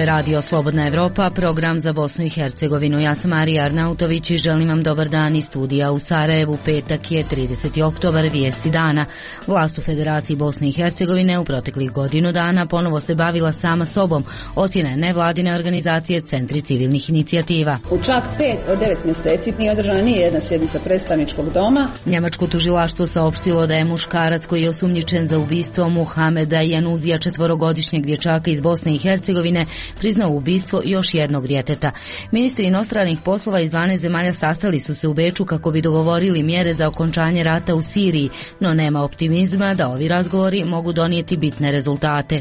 je Radio Slobodna Evropa, program za Bosnu i Hercegovinu. Ja sam Marija Arnautović i želim vam dobar dan iz studija u Sarajevu. Petak je 30. oktobar, vijesti dana. Vlast u Federaciji Bosne i Hercegovine u proteklih godinu dana ponovo se bavila sama sobom. Ocjena je nevladine organizacije Centri civilnih inicijativa. U čak 5 od 9 mjeseci nije održana ni jedna sjednica predstavničkog doma. Njemačko tužilaštvo saopštilo da je muškarac koji je osumnjičen za ubistvo Muhameda Januzija, 4-godišnjeg dječaka iz Bosne i Hercegovine, priznao ubistvo još jednog djeteta. Ministri inostranih poslova iz 12 zemalja sastali su se u Beču kako bi dogovorili mjere za okončanje rata u Siriji, no nema optimizma da ovi razgovori mogu donijeti bitne rezultate.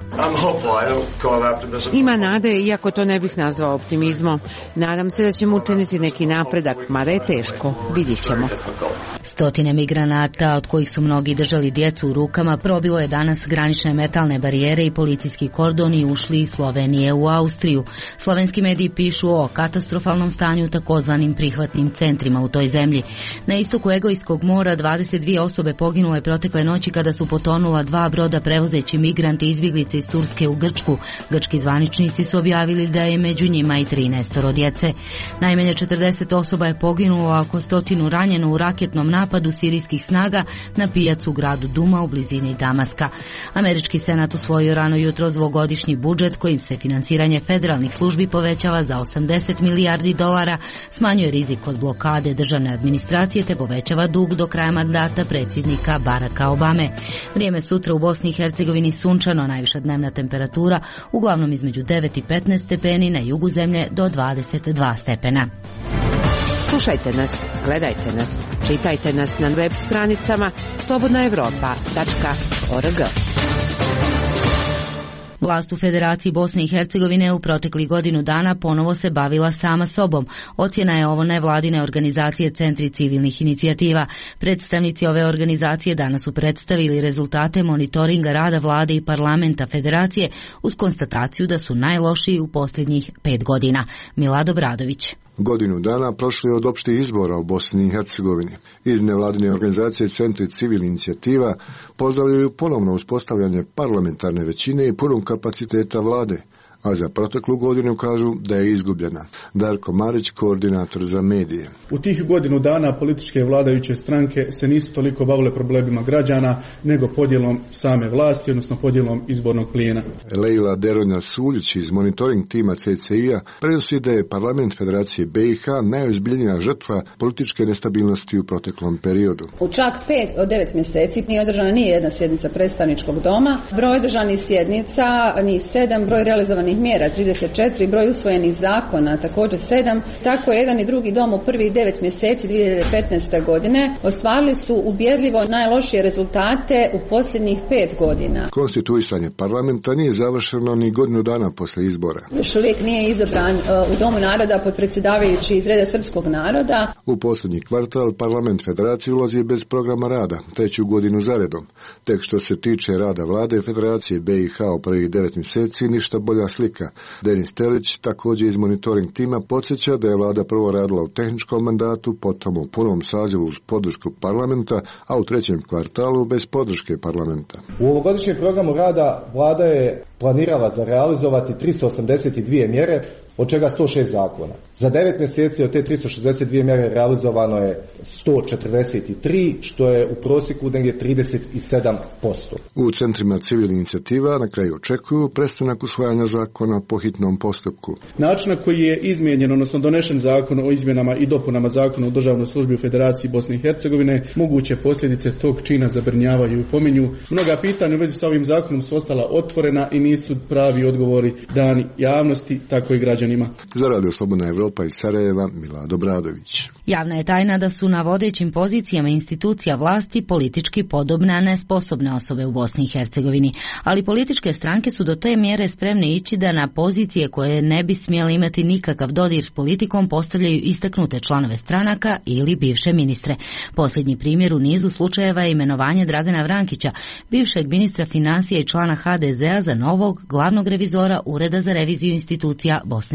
Ima nade, iako to ne bih nazvao optimizmom. Nadam se da ćemo učiniti neki napredak, mada je teško, vidjet ćemo. Stotine migranata, od kojih su mnogi držali djecu u rukama, probilo je danas granične metalne barijere i policijski kordon i ušli iz Slovenije u Austriju. Slovenski mediji pišu o katastrofalnom stanju u takozvanim prihvatnim centrima u toj zemlji. Na istoku Egejskog mora 22 osobe poginule protekle noći kada su potonula 2 broda prevozeći migranti i izbjeglice iz Turske u Grčku. Grčki zvaničnici su objavili da je među njima i 13 djece. Najmanje 40 osoba je poginulo, a oko 100 ranjeno u raketnom napadu sirijskih snaga na pijacu u gradu Duma u blizini Damaska. Američki senat usvojio rano jutro dvogodišnji budžet kojim se finansiranje federalnih službi povećava za $80 milijardi, smanjuje rizik od blokade državne administracije te povećava dug do kraja mandata predsjednika Baracka Obame. Vrijeme sutra u Bosni i Hercegovini sunčano, najviša dnevna temperatura uglavnom između 9 i 15 stepeni, na jugu zemlje do 22 stepena. Slušajte nas, gledajte nas, čitajte nas na web stranicama slobodnaevropa.org. Vlast u Federaciji Bosne i Hercegovine u proteklih godinu dana ponovo se bavila sama sobom. Ocjena je ovo nevladine organizacije Centri civilnih inicijativa. Predstavnici ove organizacije danas su predstavili rezultate monitoringa rada vlade i parlamenta Federacije uz konstataciju da su najlošiji u posljednjih 5 godina. Milad Obradović. Godinu dana prošlo je od opštih izbora u Bosni i Hercegovini. Iz nevladine organizacije Centri civilnih inicijativa pozdravljaju ponovno uspostavljanje parlamentarne većine i punog kapaciteta vlade, a za proteklu godinu kažu da je izgubljena. Darko Marić, koordinator za medije. U tih godinu dana političke vladajuće stranke se nisu toliko bavile problemima građana, nego podjelom same vlasti, odnosno podjelom izbornog plijena. Lejla Deronja Suljić iz monitoring tima CCI-a prenosi da je parlament Federacije BiH najozbiljnija žrtva političke nestabilnosti u proteklom periodu. U čak 5 od 9 mjeseci nije održana ni jedna sjednica predstavničkog doma. Broj održanih sjednica ni 7, broj realizovanih mjera 34, broj usvojenih zakona također 7. Tako jedan i drugi dom u prvih 9 mjeseci 2015. godine ostvarili su ubjedljivo najlošije rezultate u posljednjih 5 godina. Konstituisanje parlamenta nije završeno ni godinu dana poslije izbora. Još uvijek nije izabran u Domu naroda potpredsjedavajući iz reda srpskog naroda. U posljednji kvartal parlament Federacije ulazi bez programa rada, 3. godinu zaredom. Tek što se tiče rada vlade Federacije BiH u prvih 9 mjeseci ništa bolja slika. Denis Telić, također iz monitoring tima, podsjeća da je vlada prvo radila u tehničkom mandatu, potom u punom sazivu uz podršku parlamenta, a u 3. kvartalu bez podrške parlamenta. U ovogodišnjem programu rada vlada je planirala za realizovati 382 mjere, od čega 106 zakona. Za 9 mjeseci od te 362 mjere realizovano je 143, što je u prosjeku negdje 37%. U centrima civilnih inicijativa na kraju očekuju prestanak usvajanja zakona po hitnom postupku. Način na koji je izmijenjen, odnosno donešen zakon o izmjenama i dopunama zakona o državnoj službi u Federaciji Bosne i Hercegovine, moguće posljedice tog čina zabrinjavaju i pominju. Mnoga pitanja u vezi sa ovim zakonom su ostala otvorena i nisu pravi odgovori dani javnosti, tako i građanima. Za Radio Slobodna Evropa iz Sarajeva, Milad Obradović. Javna je tajna da su na vodećim pozicijama institucija vlasti politički podobne, a nesposobne osobe u Bosni i Hercegovini. Ali političke stranke su do te mjere spremne ići da na pozicije koje ne bi smjele imati nikakav dodir s politikom postavljaju istaknute članove stranaka ili bivše ministre. Posljednji primjer u nizu slučajeva je imenovanje Dragana Vrankića, bivšeg ministra financija i člana HDZ-a za novog glavnog revizora Ureda za reviziju institucija Bosne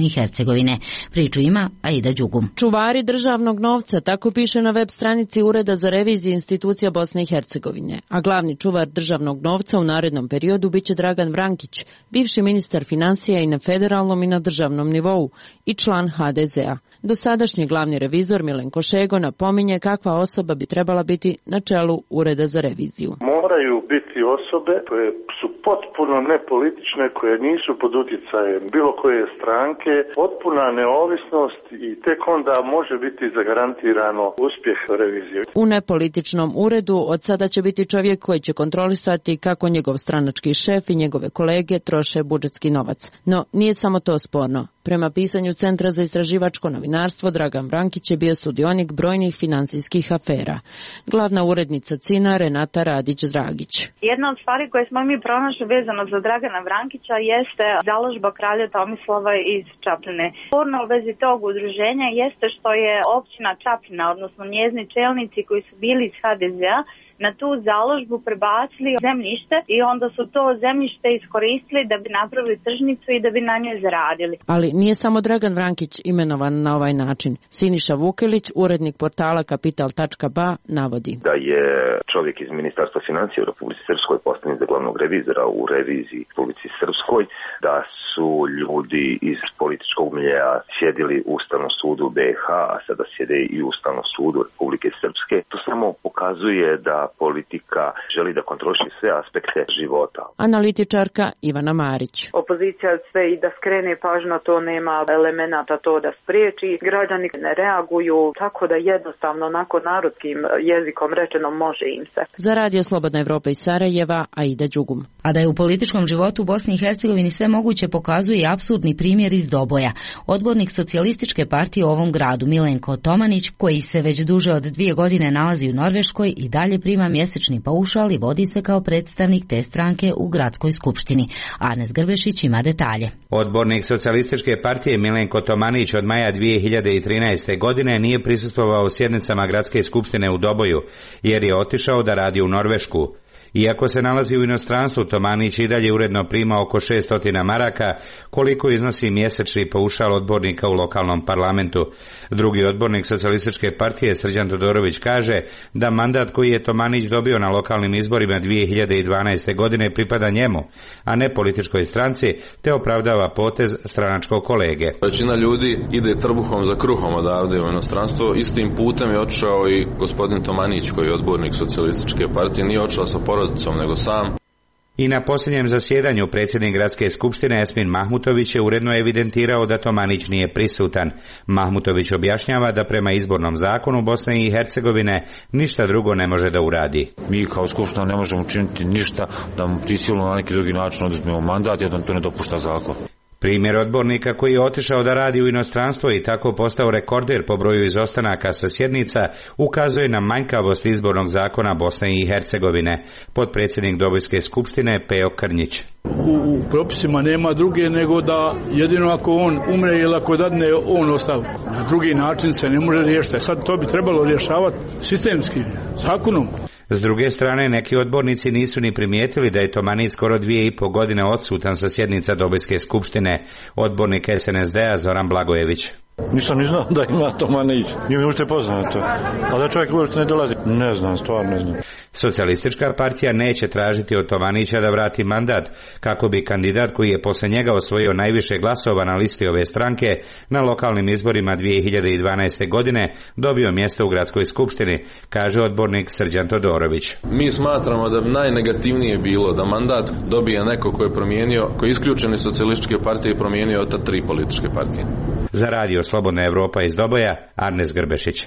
Bosne i Hercegovine. Priču ima Aida Đugum. Čuvari državnog novca, tako piše na web stranici Ureda za reviziju institucija Bosne i Hercegovine, a glavni čuvar državnog novca u narednom periodu biće Dragan Vrankić, bivši ministar financija i na federalnom i na državnom nivou i član HDZ-a. Dosadašnji glavni revizor Milenko Šego napominje kakva osoba bi trebala biti na čelu Ureda za reviziju. Moraju biti osobe koje su potpuno nepolitične, koje nisu pod utjecajem bilo koje stranke, potpuna neovisnost i tek onda može biti zagarantirano uspjeh revizije. U nepolitičnom uredu od sada će biti čovjek koji će kontrolisati kako njegov stranački šef i njegove kolege troše budžetski novac. No, nije samo to sporno. Prema pisanju Centra za istraživačko novinarstvo, Dragan Vrankić je bio sudionik brojnih financijskih afera. Glavna urednica CINA Renata Radić-Dragić. Jedna od stvari koje smo mi pronašli vezano za Dragana Vrankića jeste založba kralja Tomislava iz Čapljine. Sporno u vezi tog udruženja jeste što je općina Čapljina, odnosno njezini čelnici koji su bili iz HDZ-a, na tu založbu prebacili zemljište i onda su to zemljište iskoristili da bi napravili tržnicu i da bi na njoj zaradili. Ali nije samo Dragan Vrankić imenovan na ovaj način. Siniša Vukelić, urednik portala Kapital.ba, navodi da je čovjek iz Ministarstva financija u Republici Srpskoj postavljen za glavnog revizora u reviziji u Republici Srpskoj, da su ljudi iz političkog miljeja sjedili u Ustavnom sudu BiH, a sada sjede i u Ustavnom sudu Republike Srpske. To samo pokazuje da politika želi da kontroliše sve aspekte života. Analitičarka Ivana Marić. Opozicija sve i da skrene pažnju, to nema elemenata to da spriječi. Građani ne reaguju, tako da jednostavno onako narodskim jezikom rečeno može im se. Za Radio Slobodna Evropa iz Sarajeva, Aida Đugum. A da je u političkom životu u Bosni i Hercegovini sve moguće pokazuje i apsurdni primjer iz Doboja. Odbornik socijalističke partije u ovom gradu Milenko Tomanić, koji se već duže od 2 godine nalazi u Norveškoj i dalje prima mjesečni paušal i vodi se kao predstavnik te stranke u gradskoj skupštini. Arnes Grbešić ima detalje. Odbornik socijalističke partije Milenko Tomanić od maja 2013. godine nije prisustvovao sjednicama gradske skupštine u Doboju, jer je otišao da radi u Norvešku. Iako se nalazi u inostranstvu, Tomanić i dalje uredno prima oko 600 maraka, koliko iznosi mjesečni paušal odbornika u lokalnom parlamentu. Drugi odbornik socijalističke partije, Srđan Todorović, kaže da mandat koji je Tomanić dobio na lokalnim izborima 2012. godine pripada njemu, a ne političkoj stranci, te opravdava potez stranačkog kolege. Većina ljudi ide trbuhom za kruhom odavde u inostranstvo. Istim putem je otišao i gospodin Tomanić, koji je odbornik socijalističke partije, nije otišao sa porodicom nego sam. I na posljednjem zasjedanju predsjednik gradske skupštine Esmin Mahmutović je uredno evidentirao da Tomanić nije prisutan. Mahmutović objašnjava da prema izbornom zakonu Bosne i Hercegovine ništa drugo ne može da uradi. Mi kao skupština ne možemo učiniti ništa da mu prisilno na neki drugi način oduzmemo mandat, jer nam to ne dopušta zakon. Primjer odbornika koji je otišao da radi u inostranstvo i tako postao rekorder po broju izostanaka sa sjednica ukazuje na manjkavost izbornog zakona Bosne i Hercegovine. Potpredsjednik Dobojske skupštine Pejo Krnjić. U propisima nema druge nego da jedino ako on umre ili ako dadne on ostavku. Na drugi način se ne može riješiti. Sad to bi trebalo rješavati sistemski, zakonom. S druge strane, neki odbornici nisu ni primijetili da je Tomanić skoro 2,5 godine odsutan sa sjednica Dobojske skupštine. Odbornik SNSD-a Zoran Blagojević. Nisam ni znao da ima Tomanić. Nije mi uopšte poznato. A da čovjek uopšte ne dolazi? Ne znam, stvarno ne znam. Socijalistička partija neće tražiti od Tomanića da vrati mandat, kako bi kandidat koji je posle njega osvojio najviše glasova na listi ove stranke na lokalnim izborima 2012. godine dobio mjesto u gradskoj skupštini, kaže odbornik Srđan Todorović. Mi smatramo da najnegativnije bilo da mandat dobije neko ko je promijenio, koji je isključen iz socijalističke partije i promijenio od 3 političke partije. Za Radio Slobodna Evropa iz Doboja, Arnes Grbešić.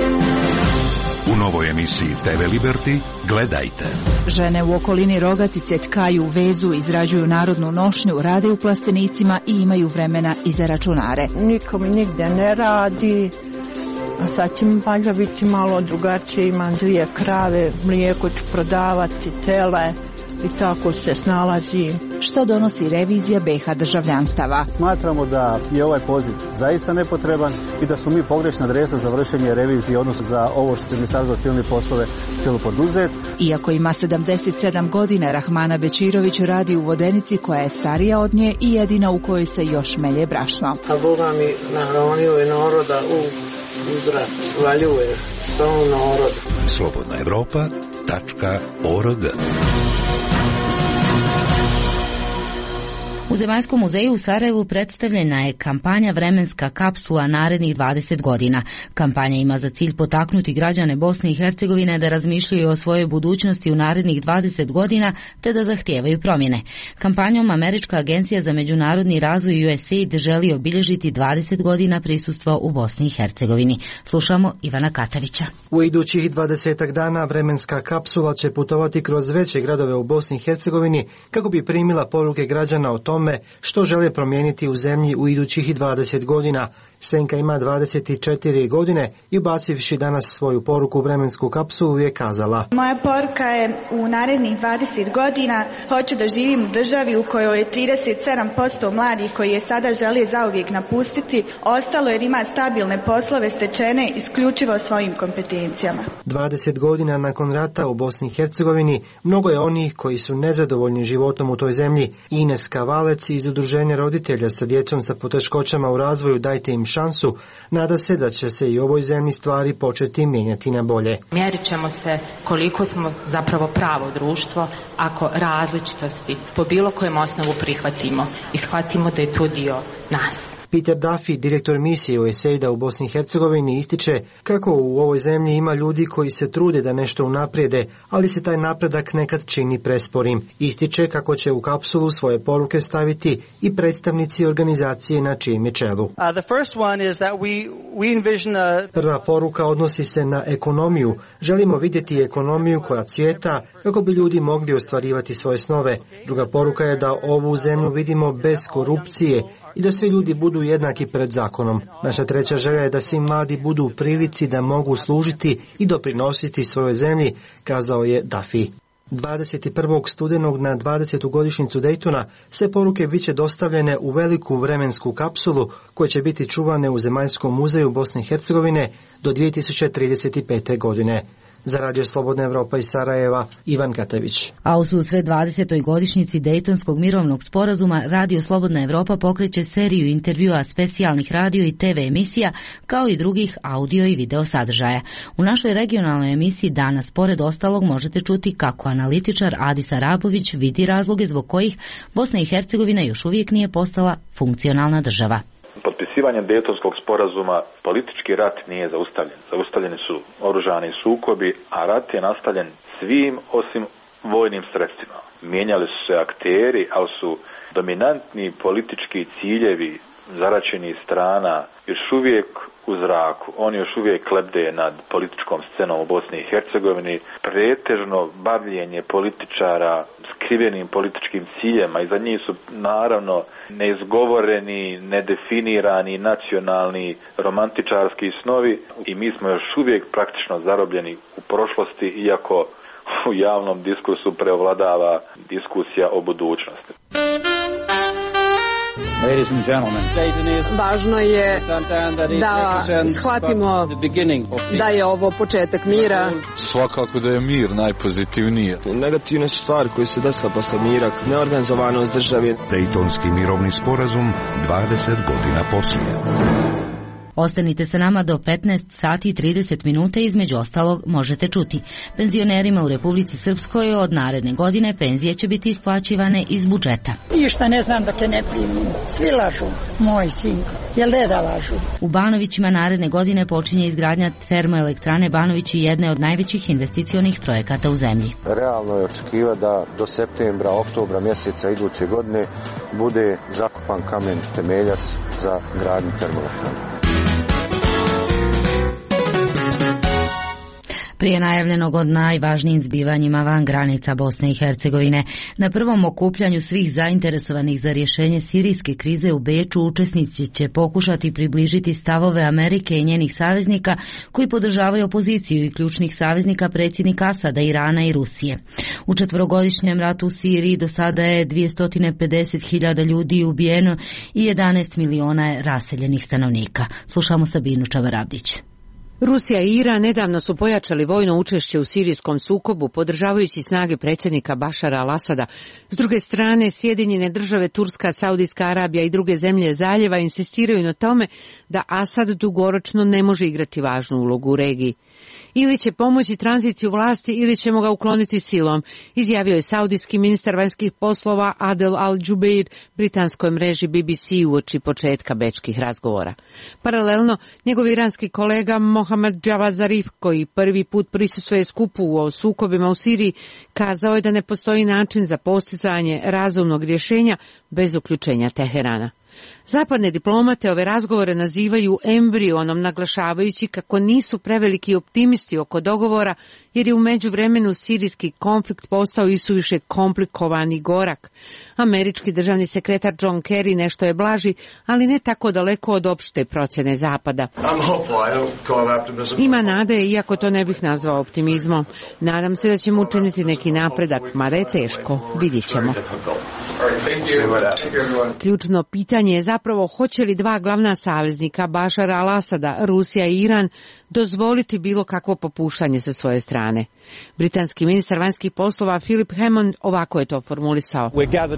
U novoj emisiji TV Liberty gledajte. Žene u okolini Rogatice tkaju, vezu, izrađuju narodnu nošnju, rade u plastenicima i imaju vremena i za računare. Nikom nigdje ne radi, a sad će mi valjda biti malo drugačije, imam 2 krave, mlijeko ću prodavati, tele, i tako se snalazim. Što donosi revizija BiH državljanstava? Smatramo da je ovaj poziv zaista nepotreban i da smo mi pogrešna adresa za vršenje revizije, odnosno za ovo što će Ministarstvo za civilne poslove htjelo poduzeti. Iako ima 77 godina, Rahmana Bečirović radi u vodenici koja je starija od nje i jedina u kojoj se još melje brašno. A Boga mi nahranio je naroda u uzrak, valjuje svom narodu. slobodnaevropa.org. U Zemaljskom muzeju u Sarajevu predstavljena je kampanja Vremenska kapsula narednih 20 godina. Kampanja ima za cilj potaknuti građane Bosne i Hercegovine da razmišljaju o svojoj budućnosti u narednih 20 godina te da zahtijevaju promjene. Kampanjom Američka agencija za međunarodni razvoj USAID želi obilježiti 20 godina prisustva u Bosni i Hercegovini. Slušamo Ivana Katavića. U idućih 20 dana vremenska kapsula će putovati kroz veće gradove u Bosni i Hercegovini kako bi primila poruke građana o tome što žele promijeniti u zemlji u idućih 20 godina. Senka ima 24 godine i ubacivši danas svoju poruku u vremensku kapsulu je kazala: Moja poruka je u narednih 20 godina hoću da živim u državi u kojoj je 37% mladih koji je sada želi zauvijek napustiti ostalo jer ima stabilne poslove stečene isključivo svojim kompetencijama. 20 godina nakon rata u Bosni i Hercegovini mnogo je onih koji su nezadovoljni životom u toj zemlji. Ines Kavalec iz Udruženja roditelja sa djecom sa poteškoćama u razvoju Dajte im šansu nada se da će se i u ovoj zemlji stvari početi mijenjati na bolje. Mjerit ćemo se koliko smo zapravo pravo društvo ako različitosti po bilo kojem osnovu prihvatimo i shvatimo da je to dio nas. Peter Duffy, direktor misije USAID-a u Bosni i Hercegovini, ističe kako u ovoj zemlji ima ljudi koji se trude da nešto unaprijede, ali se taj napredak nekad čini presporim. Ističe kako će u kapsulu svoje poruke staviti i predstavnici organizacije na čijem je čelu. Prva poruka odnosi se na ekonomiju. Želimo vidjeti ekonomiju koja cvijeta kako bi ljudi mogli ostvarivati svoje snove. Druga poruka je da ovu zemlju vidimo bez korupcije i da svi ljudi budu jednaki pred zakonom. Naša treća želja je da svi mladi budu u prilici da mogu služiti i doprinositi svojoj zemlji, kazao je Duffy. 21. studenog na 20. godišnjicu Daytona sve poruke bit će dostavljene u veliku vremensku kapsulu koje će biti čuvane u Zemaljskom muzeju Bosne i Hercegovine do 2035. godine. Za Radio Slobodna Evropa iz Sarajeva, Ivan Katavić. A u susret 20. godišnjici Dejtonskog mirovnog sporazuma, Radio Slobodna Evropa pokreće seriju intervjua specijalnih radio i TV emisija, kao i drugih audio i video sadržaja. U našoj regionalnoj emisiji danas, pored ostalog, možete čuti kako analitičar Adis Arabović vidi razloge zbog kojih Bosna i Hercegovina još uvijek nije postala funkcionalna država. Potpisivanjem Dejtonskog sporazuma politički rat nije zaustavljen. Zaustavljeni su oružani sukobi, a rat je nastavljen svim osim vojnim sredstvima. Mijenjali su se akteri, ali su dominantni politički ciljevi zaračenih strana još uvijek u zraku. Oni još uvijek lebde nad političkom scenom u Bosni i Hercegovini. Pretežno bavljenje političara skrivenim političkim ciljema. Iza njih su naravno neizgovoreni, nedefinirani, nacionalni, romantičarski snovi i mi smo još uvijek praktično zarobljeni u prošlosti, iako u javnom diskursu preovladava diskusija o budućnosti. Važno je da shvatimo da je ovo početak mira. Svakako da je mir najpozitivnije. Negativne su stvari koje se desile posle mira, neorganizovanost države. Dejtonski mirovni sporazum 20 godina poslije. Ostanite sa nama do 15 sati i 30 minuta, između ostalog možete čuti. Penzionerima u Republici Srpskoj od naredne godine penzije će biti isplaćivane iz budžeta. Ništa ne znam dok je ne primim. Svi lažu, moj sin. Jel deda lažu? U Banovićima naredne godine počinje izgradnja termoelektrane Banovići, jedne od najvećih investicionih projekata u zemlji. Realno je očekivati da do septembra, oktobra mjeseca iduće godine bude zakopan kamen temeljac za gradnju termoelektrane. Prije najavljenog od najvažnijim zbivanjima van granica Bosne i Hercegovine, na prvom okupljanju svih zainteresovanih za rješenje sirijske krize u Beču učesnici će pokušati približiti stavove Amerike i njenih saveznika koji podržavaju opoziciju i ključnih saveznika predsjednika Asada, Irana i Rusije. U 4-godišnjem ratu u Siriji do sada je 250.000 ljudi ubijeno i 11 miliona je raseljenih stanovnika. Slušamo Sabinu Čavarabdić. Rusija i Iran nedavno su pojačali vojno učešće u sirijskom sukobu, podržavajući snage predsjednika Bašara al-Asada. S druge strane, Sjedinjene države, Turska, Saudijska Arabija i druge zemlje zaljeva insistiraju na tome da Asad dugoročno ne može igrati važnu ulogu u regiji. Ili će pomoći tranziciju vlasti ili ćemo ga ukloniti silom, izjavio je saudijski ministar vanjskih poslova Adel al-Jubeir britanskoj mreži BBC uoči početka bečkih razgovora. Paralelno, njegov iranski kolega Mohammad Javad Zarif, koji prvi put prisustvuje skupu o sukobima u Siriji, kazao je da ne postoji način za postizanje razumnog rješenja bez uključenja Teherana. Zapadne diplomate ove razgovore nazivaju embrionom, naglašavajući kako nisu preveliki optimisti oko dogovora, jer je u međuvremenu sirijski konflikt postao isuviše komplikovan i gorak. Američki državni sekretar John Kerry nešto je blaži, ali ne tako daleko od opšte procjene Zapada. Ima nade, iako to ne bih nazvao optimizmom. Nadam se da ćemo učiniti neki napredak, mada je teško, vidjet ćemo. Ključno pitanje je zapravo hoće li dva glavna saveznika, Bašara al-Asada, Rusija i Iran, dozvoliti bilo kakvo popuštanje sa svoje strane. Britanski ministar vanjskih poslova Philip Hammond ovako je to formulisao.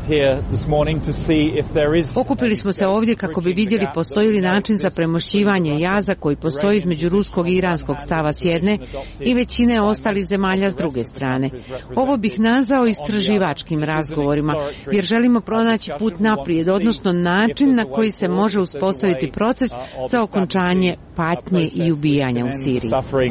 Okupili smo se ovdje kako bi vidjeli postoji li način za premošćivanje jaza koji postoji između ruskog i iranskog stava s jedne i većine ostalih zemalja s druge strane. Ovo bih nazvao istraživačkim razgovorima, jer želimo pronaći put naprijed, odnosno način na koji se može uspostaviti proces za okončanje patnje i ubijanja u Siriji.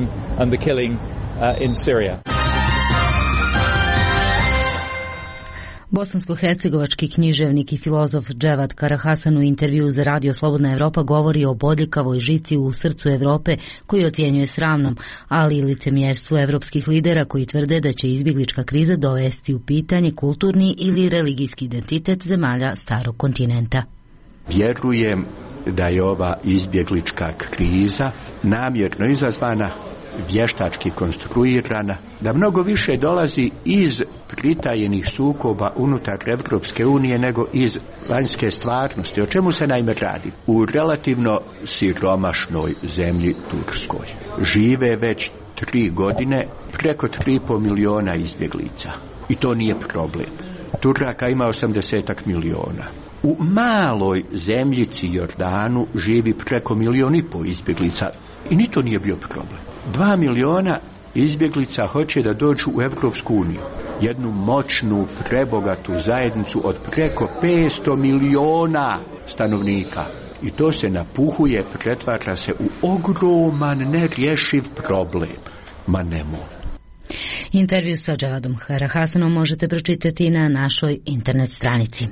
Bosansko-hercegovački književnik i filozof Dževad Karahasan u intervjuu za Radio Slobodna Evropa govori o bodljikavoj žici u srcu Evrope koju ocjenjuje sramnom, ali i licemjerstvu evropskih lidera koji tvrde da će izbjeglička kriza dovesti u pitanje kulturni ili religijski identitet zemalja starog kontinenta. Vjerujem da je ova izbjeglička kriza namjerno izazvana, vještački konstruirana, da mnogo više dolazi iz pritajenih sukoba unutar Evropske unije nego iz vanjske stvarnosti. O čemu se naime radi? U relativno siromašnoj zemlji Turskoj žive već 3 godine preko 3,5 miliona izbjeglica. I to nije problem. Turaka ima 80 miliona. U maloj zemljici Jordanu živi preko 1,5 miliona izbjeglica i ni to nije bio problem. 2 miliona izbjeglica hoće da dođu u Evropsku uniju, jednu moćnu, prebogatu zajednicu od preko 500 miliona stanovnika. I to se napuhuje, pretvara se u ogroman, nerješiv problem. Ma nemoj. Intervju sa Dževadom Karahasanom možete pročitati na našoj internet stranici.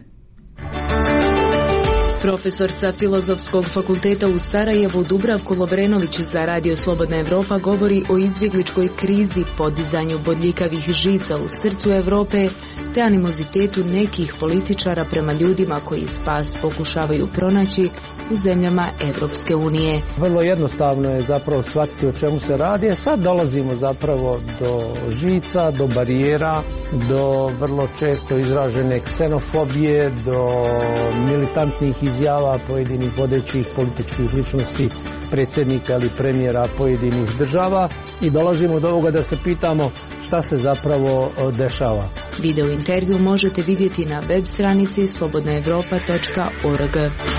Profesor sa Filozofskog fakulteta u Sarajevu Dubravko Lovrenović za Radio Slobodna Evropa govori o izbjegličkoj krizi, podizanju bodljikavih žica u srcu Evrope te animozitetu nekih političara prema ljudima koji spas pokušavaju pronaći u zemljama Evropske unije. Vrlo jednostavno je zapravo shvatiti o čemu se radi. Sad dolazimo zapravo do žica, do barijera, do vrlo često izražene ksenofobije, do militantnih izjava pojedinih vodećih političkih ličnosti, predsjednika ili premijera pojedinih država i dolazimo do ovoga da se pitamo šta se zapravo dešava. Video intervju možete vidjeti na web stranici slobodnaevropa.org.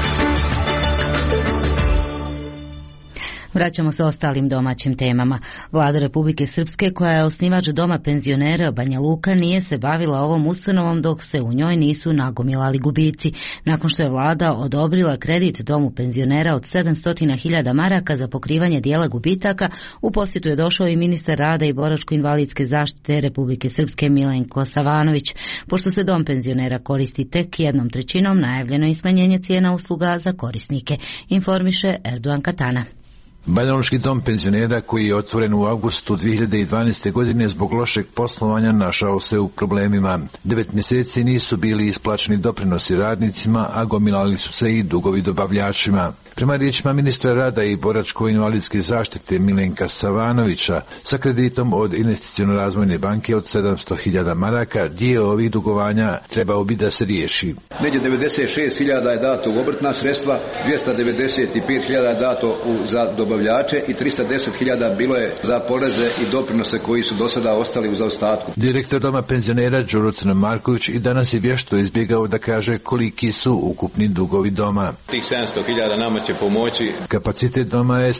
Vraćamo se ostalim domaćim temama. Vlada Republike Srpske, koja je osnivač Doma penzionera Banja Luka, nije se bavila ovom ustanovom dok se u njoj nisu nagomilali gubici. Nakon što je vlada odobrila kredit Domu penzionera od 700.000 maraka za pokrivanje dijela gubitaka, u posjetu je došao i ministar rada i boračko-invalidske zaštite Republike Srpske Milenko Savanović. Pošto se Dom penzionera koristi tek 1/3, najavljeno je i smanjenje cijena usluga za korisnike, informiše Erdogan Katana. Banjalučki dom penzionera koji je otvoren u avgustu 2012. godine zbog lošeg poslovanja našao se u problemima. 9 mjeseci nisu bili isplaćeni doprinosi radnicima, a gomilali su se i dugovi dobavljačima. Prema riječima ministra rada i boračko-invalidske zaštite Milenka Savanovića, sa kreditom od Investiciono-razvojne banke od 700.000 maraka, dio ovih dugovanja trebao bi da se riješi. Negdje 96.000 je dato u obrtna sredstva, 295.000 je dato za dobavljače i 310.000 bilo je za poreze i doprinose koji su do sada ostali u zaostatku. Direktor doma penzionera Đuro Crnomarković i danas je vješto izbjegao da kaže koliki su ukupni dugovi doma. Tih 700.000 nama će pomoći. Kapacitet doma je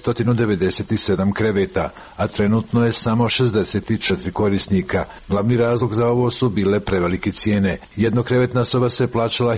197 kreveta, a trenutno je samo 64 korisnika. Glavni razlog za ovo su bile prevelike cijene. Jednokrevetna soba se plaćala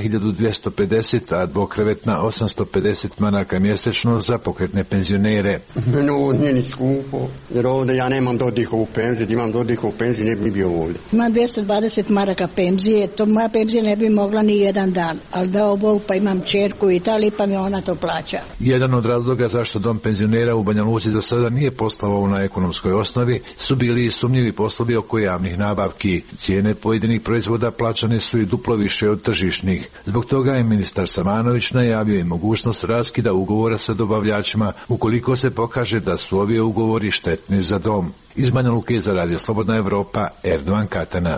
1250, a dvokrevetna 850 maraka mjesečno za pokretne penzionere. Meni ovo nije ni skupo, jer ovdje ja nemam dodihovu penziju, imam dodihovu penziju ne bi bio ovdje. Imam 220 maraka penzije, to moja penzija ne bi mogla ni jedan dan, ali dao Bog pa imam čerku u Italiji pa mi ona to plaća. Jedan od razloga zašto dom penzionera u Banja Luci do sada nije poslovao na ekonomskoj osnovi su bili sumnjivi poslovi oko javnih nabavki. Cijene pojedinih proizvoda plaćane su i duplo više od tržišnih. Zbog toga je ministar Savanović najavio i mogućnost raskida ugovora sa dobavljačima ukoliko se pokaže da su ovi ugovori štetni za dom. Iz Banja Luke za Radio Slobodna Evropa, Erdovan Katana.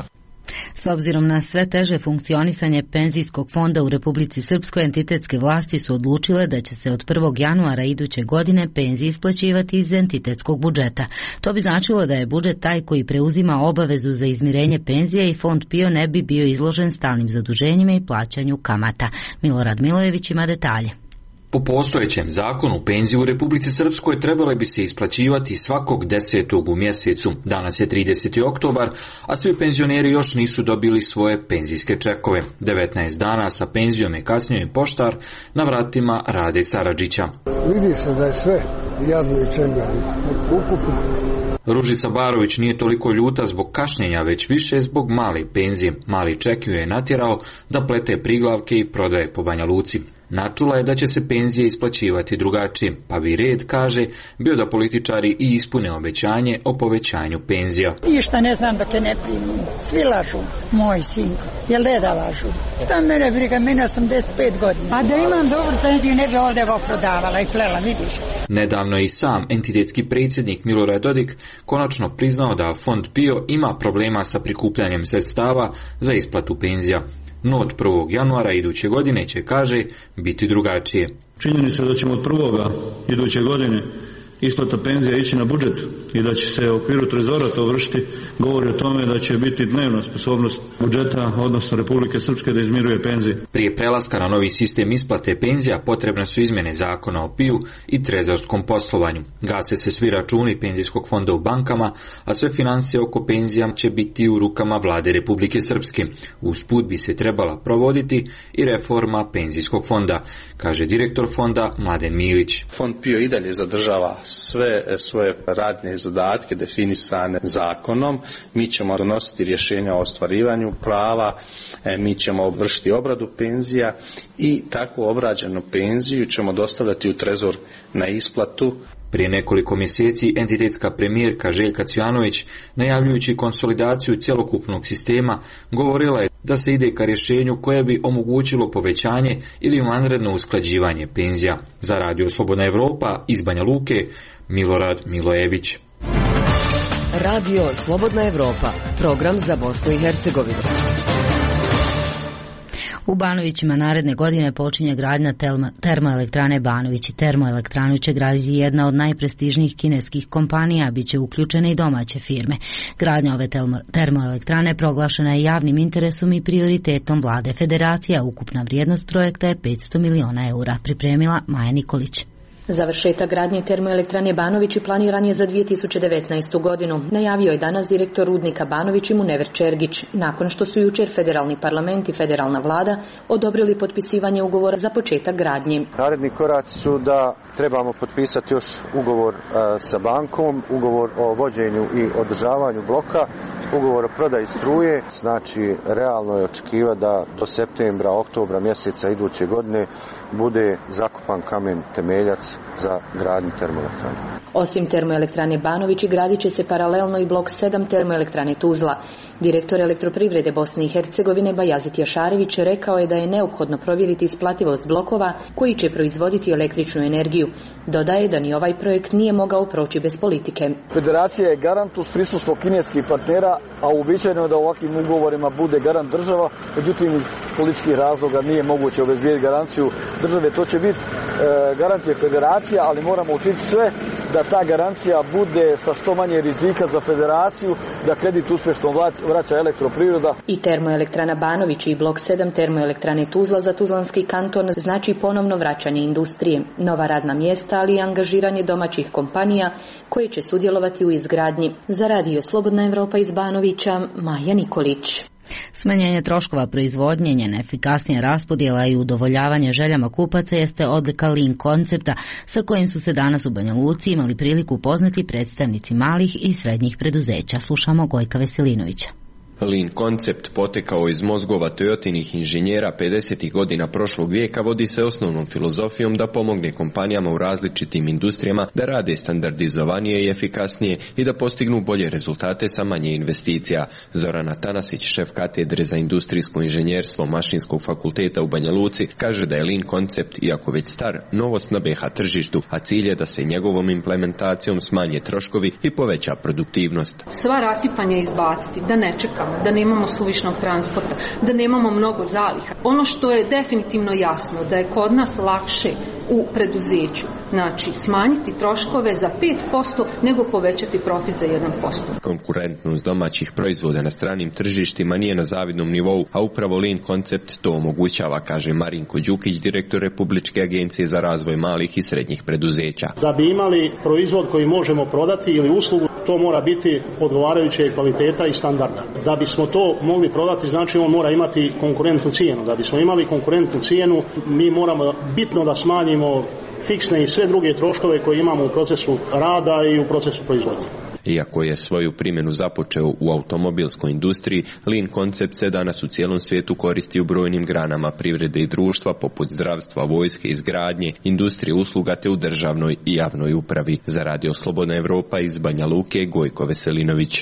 S obzirom na sve teže funkcionisanje penzijskog fonda u Republici Srpskoj, entitetske vlasti su odlučile da će se od 1. januara iduće godine penzije isplaćivati iz entitetskog budžeta. To bi značilo da je budžet taj koji preuzima obavezu za izmirenje penzija i fond PIO ne bi bio izložen stalnim zaduženjima i plaćanju kamata. Milorad Milojević ima detalje. Po postojećem zakonu penzije u Republici Srpskoj trebale bi se isplaćivati svakog 10. u mjesecu. Danas je 30. oktobar, a svi penzioneri još nisu dobili svoje penzijske čekove. 19 dana sa penzijom je kasnio i poštar na vratima Rade Saradžića. Vidi se da je sve jadno i čemljano. Ukupno. Ružica Barović nije toliko ljuta zbog kašnjenja, već više zbog male penzije. Mali ček ju je natjerao da plete priglavke i prodaje po Banja Luci. Načula je da će se penzije isplaćivati drugačije, pa bi red, kaže, bio da političari i ispune obećanje o povećanju penzija. Ništa ne znam dok je ne primim. Svi lažu, moj sinko. Jel deda lažu? Šta mene briga, mene 85 godina. A da imam dobru penziju ne bi ovdje ovo prodavala i plela, vidiš. Nedavno je i sam entitetski predsjednik Milorad Dodik konačno priznao da fond PIO ima problema sa prikupljanjem sredstava za isplatu penzija. No od 1. januara iduće godine će, kaže, biti drugačije. Činjenica da ćemo od 1. iduće godine isplata penzija ići na budžet i da će se u okviru trezora to vršiti, govori o tome da će biti dnevna sposobnost budžeta, odnosno Republike Srpske, da izmiruje penzije. Prije prelaska na novi sistem isplate penzija potrebne su izmjene zakona o PIO i trezorskom poslovanju. Gase se svi računi penzijskog fonda u bankama, a sve financije oko penzija će biti u rukama vlade Republike Srpske. Usput bi se trebala provoditi i reforma penzijskog fonda, kaže direktor fonda Mladen Milić. Fond PIO i dalje zadržava sve svoje radne zadatke definisane zakonom. Mi ćemo donositi rješenja o ostvarivanju prava, mi ćemo vršiti obradu penzija i takvu obrađenu penziju ćemo dostavljati u trezor na isplatu. Prije nekoliko mjeseci entitetska premijerka Željka Cvjanović, najavljujući konsolidaciju cjelokupnog sistema, govorila je da se ide ka rješenju koje bi omogućilo povećanje ili vanredno usklađivanje penzija. Za Radio Slobodna Evropa iz Banja Luke, Milorad Milojević. Radio Slobodna Evropa, program za Bosnu i Hercegovinu. U Banovićima naredne godine počinje gradnja termoelektrane Banovići. Termoelektranu će graditi jedna od najprestižnijih kineskih kompanija, bit će uključene i domaće firme. Gradnja ove termoelektrane proglašena je javnim interesom i prioritetom vlade Federacija. Ukupna vrijednost projekta je 500 miliona eura, pripremila Maja Nikolić. Završetak gradnje termoelektrane Banovići planiran je za 2019. godinu. Najavio je danas direktor rudnika Banovići Munever Čergić, nakon što su jučer federalni parlament i federalna vlada odobrili potpisivanje ugovora za početak gradnje. Naredni koraci su da trebamo potpisati još ugovor sa bankom, ugovor o vođenju i održavanju bloka, ugovor o prodaji struje. Znači, realno je očekivati da do septembra, oktobra mjeseca iduće godine bude zakopan kamen temeljac za gradnju termoelektrane. Osim termoelektrane Banovići gradit će se paralelno i blok 7 termoelektrane Tuzla. Direktor Elektroprivrede Bosne i Hercegovine Bajazit Jašarević rekao je da je neophodno provjeriti isplativost blokova koji će proizvoditi električnu energiju. Dodaje da ni ovaj projekt nije mogao proći bez politike. Federacija je garant uz prisustvo kineskih partnera, a uobičajeno je da ovakvim ugovorima bude garant država, međutim iz političkih razloga nije moguće obezbijediti garanciju države. To će biti garant je federacija, ali moramo učiniti sve da ta garancija bude sa što manje rizika za federaciju, da kredit uspješno vraća Elektroprivreda. I termoelektrana Banović i blok 7 termoelektrane Tuzla za Tuzlanski kanton znači ponovno vraćanje industrije, nova radna mjesta, ali i angažiranje domaćih kompanija koje će sudjelovati u izgradnji. Za Radio Slobodna Evropa iz Banovića, Maja Nikolić. Smanjenje troškova proizvodnje, njena efikasnija raspodjela i udovoljavanje željama kupaca jeste odlika Lean koncepta sa kojim su se danas u Banja Luci imali priliku upoznati predstavnici malih i srednjih preduzeća. Slušamo Gojka Veselinovića. Lean koncept potekao iz mozgova Toyotinih inženjera 50. godina prošlog vijeka vodi se osnovnom filozofijom da pomogne kompanijama u različitim industrijama da rade standardizovanije i efikasnije i da postignu bolje rezultate sa manje investicija. Zoran Atanasić, šef katedre za industrijsko inženjerstvo Mašinskog fakulteta u Banja Luci, kaže da je Lean koncept, iako već star, novost na BiH tržištu, a cilj je da se njegovom implementacijom smanje troškovi i poveća produktivnost. Sva rasipanja izbaciti, da ne čekamo, da nemamo suvišnog transporta, da nemamo mnogo zaliha. Ono što je definitivno jasno da je kod nas lakše u preduzeću, znači smanjiti troškove za 5% nego povećati profit za 1%. Konkurentnost domaćih proizvoda na stranim tržištima nije na zavidnom nivou, a upravo Lean koncept to omogućava, kaže Marinko Đukić, direktor Republičke agencije za razvoj malih i srednjih preduzeća. Da bi imali proizvod koji možemo prodati ili uslugu, to mora biti odgovarajuće kvaliteta i standarda. Da bismo to mogli prodati, znači on mora imati konkurentnu cijenu. Da bismo imali konkurentnu cijenu, mi moramo bitno da smanjimo fiksne i sve druge troškove koje imamo u procesu rada i u procesu proizvodnje. Iako je svoju primjenu započeo u automobilskoj industriji, Lean koncept se danas u cijelom svijetu koristi u brojnim granama privrede i društva poput zdravstva, vojske, izgradnje, industrije usluga te u državnoj i javnoj upravi. Za Radio Slobodna Evropa iz Banja Luke, Gojko Veselinović.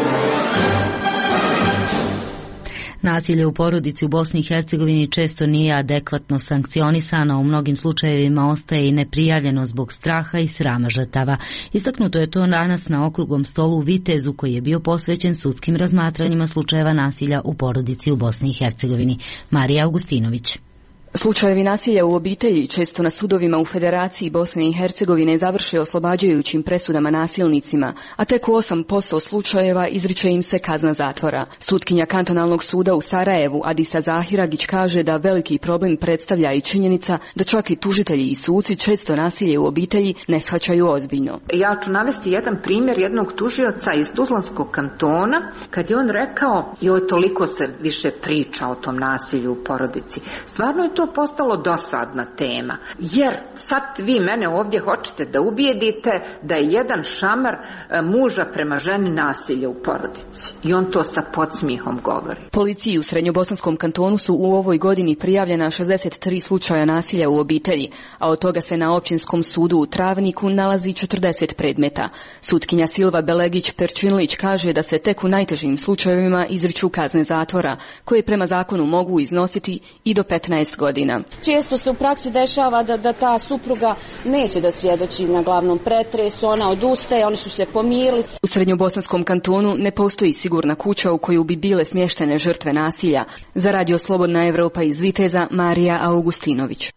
Nasilje u porodici u Bosni i Hercegovini često nije adekvatno sankcionisano, u mnogim slučajevima ostaje i neprijavljeno zbog straha i srama žrtava. Istaknuto je to danas na okruglom stolu u Vitezu koji je bio posvećen sudskim razmatranjima slučajeva nasilja u porodici u Bosni i Hercegovini. Marija Augustinović. Slučajevi nasilja u obitelji često na sudovima u Federaciji Bosne i Hercegovine završe oslobađajućim presudama nasilnicima, a tek u 8% slučajeva izriče im se kazna zatvora. Sutkinja kantonalnog suda u Sarajevu, Adisa Zahiragić, kaže da veliki problem predstavlja i činjenica da čak i tužitelji i suci često nasilje u obitelji ne shvaćaju ozbiljno. Ja ću navesti jedan primjer jednog tužioca iz Tuzlanskog kantona, kad je on rekao, joj, toliko se više priča o tom nasilju u porodici. Stvarno je to postalo dosadna tema, jer sad vi mene ovdje hoćete da ubijedite da je jedan šamar muža prema ženi nasilje u porodici. I on to sa podsmijehom govori. Policiji u Srednjobosanskom kantonu su u ovoj godini prijavljena 63 slučaja nasilja u obitelji, a od toga se na Općinskom sudu u Travniku nalazi 40 predmeta. Sutkinja Silva Belegić-Perčinlić kaže da se tek u najtežim slučajevima izriču kazne zatvora, koje prema zakonu mogu iznositi i do 15 godina. Često se u praksi dešava da ta supruga neće da svjedoči na glavnom pretresu, ona odustaje, oni su se pomirili. U Srednjobosanskom kantonu ne postoji sigurna kuća u koju bi bile smještene žrtve nasilja. Za Radio Slobodna Evropa iz Viteza, Marija Augustinović.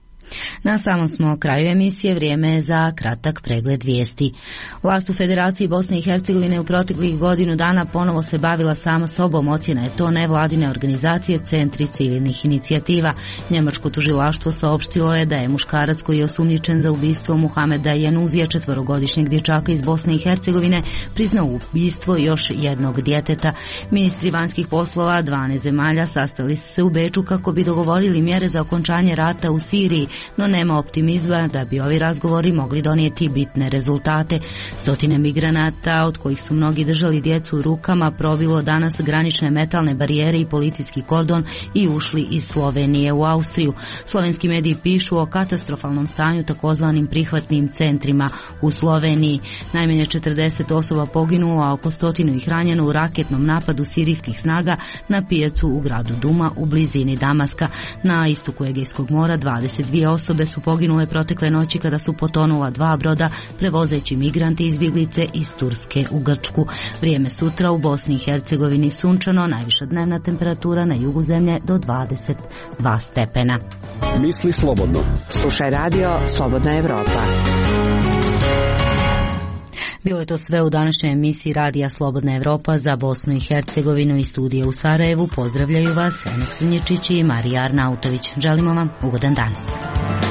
Na samom smo kraju emisije, vrijeme je za kratak pregled vijesti. Vlast u Federaciji Bosne i Hercegovine u proteklih godinu dana ponovo se bavila sama sobom, ocjena je to nevladine organizacije, centri civilnih inicijativa. Njemačko tužilaštvo saopštilo je da je muškarac koji je osumnjičen za ubistvo Muhameda Januzija, 4-godišnjeg dječaka iz Bosne i Hercegovine, priznao ubistvo još jednog djeteta. Ministri vanjskih poslova 12 zemalja sastali su se u Beču kako bi dogovorili mjere za okončanje rata u Siriji no nema optimizma da bi ovi razgovori mogli donijeti bitne rezultate. Stotine migranata, od kojih su mnogi držali djecu u rukama, probilo danas granične metalne barijere i policijski kordon i ušli iz Slovenije u Austriju. Slovenski mediji pišu o katastrofalnom stanju takozvanim prihvatnim centrima u Sloveniji. Najmanje 40 osoba poginulo, a oko 100 ih ranjeno u raketnom napadu sirijskih snaga na pijacu u gradu Duma u blizini Damaska. Na istoku Egejskog mora 22 osobe su poginule protekle noći kada su potonula 2 broda prevozeći migranti i izbjeglice iz Turske u Grčku. Vrijeme sutra u Bosni i Hercegovini sunčano, najviša dnevna temperatura na jugu zemlje do 22 stepena. Misli slobodno. Slušaj radio Slobodna Evropa. Bilo je to sve u današnjoj emisiji Radija Slobodna Evropa za Bosnu i Hercegovinu i studije u Sarajevu. Pozdravljaju vas Enes Klinječić i Marija Arnautović. Želimo vam ugodan dan.